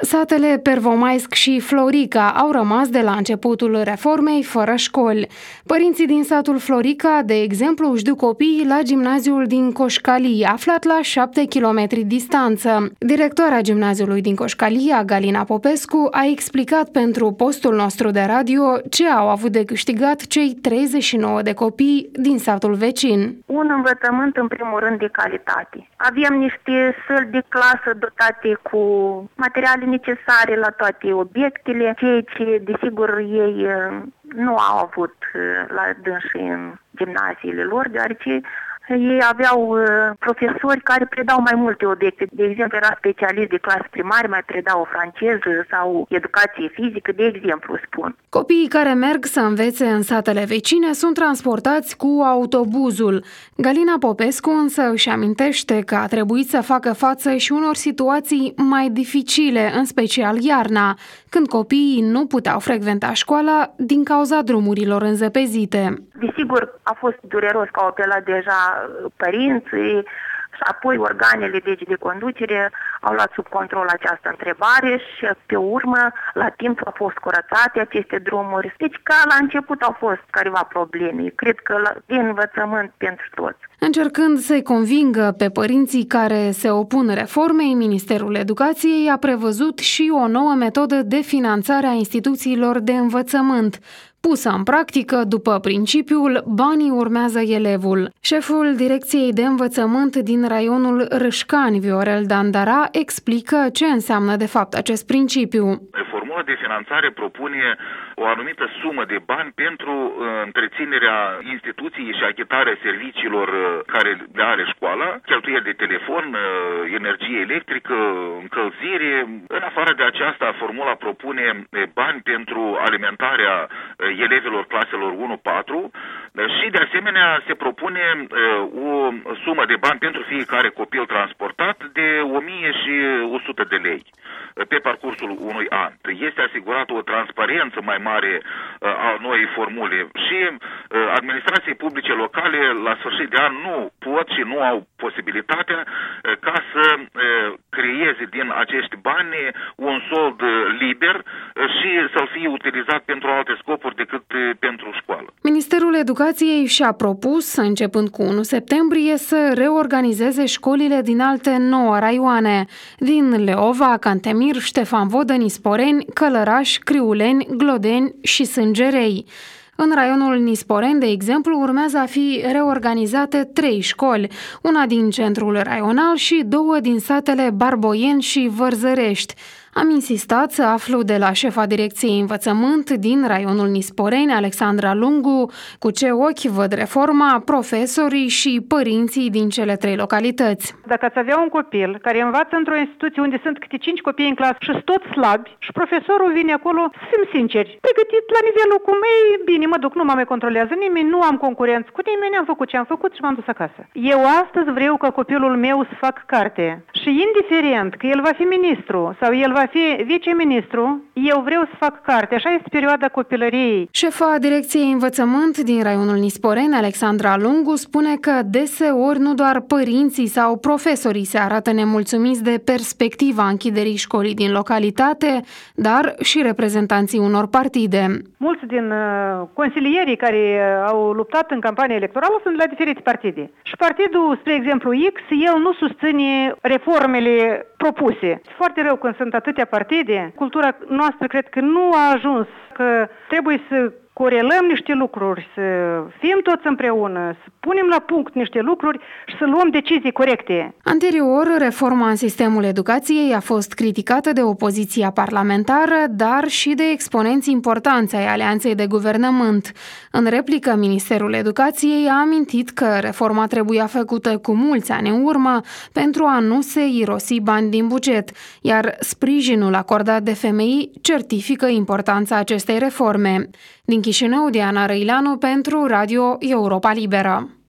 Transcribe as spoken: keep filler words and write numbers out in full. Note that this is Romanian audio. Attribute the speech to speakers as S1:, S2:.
S1: Satele Pervomaisk și Florica au rămas de la începutul reformei fără școli. Părinții din satul Florica, de exemplu, își duc copiii la gimnaziul din Coșcalii, aflat la șapte kilometri distanță. Directoarea gimnaziului din Coșcalia, Galina Popescu, a explicat pentru postul nostru de radio ce au avut de câștigat cei treizeci și nouă de copii din satul vecin.
S2: Un învățământ, în primul rând, de calitate. Avem niște săli de clasă dotate cu materiale necesare la toate obiectele, ceea ce, desigur, ei nu au avut la dânsii în gimnaziile lor, deoarece ei aveau uh, profesori care predau mai multe obiecte. De exemplu, era specialist de clasă primară, mai predau o franceză sau educație fizică, de exemplu, spun.
S1: Copiii care merg să învețe în satele vecine sunt transportați cu autobuzul. Galina Popescu însă își amintește că a trebuit să facă față și unor situații mai dificile, în special iarna, când copiii nu puteau frecventa școala din cauza drumurilor înzăpezite.
S2: Desigur, a fost dureros că au apelat deja părinții și apoi organele deci, de conducere au luat sub control această întrebare și pe urmă, la timp, au fost curățate aceste drumuri. Deci ca la început au fost careva probleme. Cred că e învățământ pentru toți.
S1: Încercând să-i convingă pe părinții care se opun reformei, Ministerul Educației a prevăzut și o nouă metodă de finanțare a instituțiilor de învățământ, pusă în practică după principiul banii urmează elevul. Șeful Direcției de Învățământ din raionul Râșcani, Viorel Dandara, explică ce înseamnă de fapt acest principiu.
S3: Formula de finanțare propune o anumită sumă de bani pentru întreținerea instituției și achitarea serviciilor care le are școala, cheltuieli de telefon, energie electrică, încălzire. În afară de aceasta, formula propune bani pentru alimentarea elevilor claselor unu patru și, de asemenea, se propune o sumă de bani pentru fiecare copil transportat de o mie o sută de lei pe parcursul unui an. Este asigurată o transparență mai mare a noii formule și administrației publice locale la sfârșit de an nu pot și nu au posibilitatea ca să creeze din acești bani un sold liber și să-l fie utilizat pentru alte scopuri decât pentru școală.
S1: Ministerul Educației și-a propus, începând cu unu septembrie, să reorganizeze școlile din alte nouă raioane, din Leova, Cantemir, Ștefan Vodă, Nisporeni, Călăraș, Criuleni, Glodeni și Sângerei. În raionul Nisporeni, de exemplu, urmează a fi reorganizate trei școli, una din centrul raional și două din satele Barboieni și Vărzărești. Am insistat să aflu de la șefa Direcției Învățământ din raionul Nisporeni, Alexandra Lungu, cu ce ochi văd reforma profesorii și părinții din cele trei localități.
S4: Dacă ați avea un copil care învață într-o instituție unde sunt câte cinci copii în clasă și sunt toți slabi și profesorul vine acolo, să fim sinceri, pregătit la nivelul cum e, bine, mă duc, nu mă mai controlează nimeni, nu am concurență cu nimeni, am făcut ce am făcut și m-am dus acasă. Eu astăzi vreau ca copilul meu să fac carte și indiferent că el va fi ministru sau el va fi viceministru, eu vreau să fac carte. Așa este perioada copilăriei.
S1: Șefa Direcției Învățământ din raionul Nisporeni, Alexandra Lungu, spune că deseori nu doar părinții sau profesorii se arată nemulțumiți de perspectiva închiderii școlii din localitate, dar și reprezentanții unor partide.
S4: Mulți din uh, consilierii care au luptat în campania electorală sunt la diferite partide. Și partidul, spre exemplu X, el nu susține reformele propuse. Foarte rău când sunt atâtea partide. Cultura noastră cred că nu a ajuns, că trebuie să corelăm niște lucruri, să fim toți împreună, să punem la punct niște lucruri și să luăm decizii corecte.
S1: Anterior, reforma în sistemul educației a fost criticată de opoziția parlamentară, dar și de exponenți importanți ai alianței de guvernământ. În replică, Ministerul Educației a amintit că reforma trebuia făcută cu mulți ani în urmă pentru a nu se irosi bani din buget, iar sprijinul acordat de femei certifică importanța acestei reforme. Din Chișinău, Diana Răileanu pentru Radio Europa Liberă.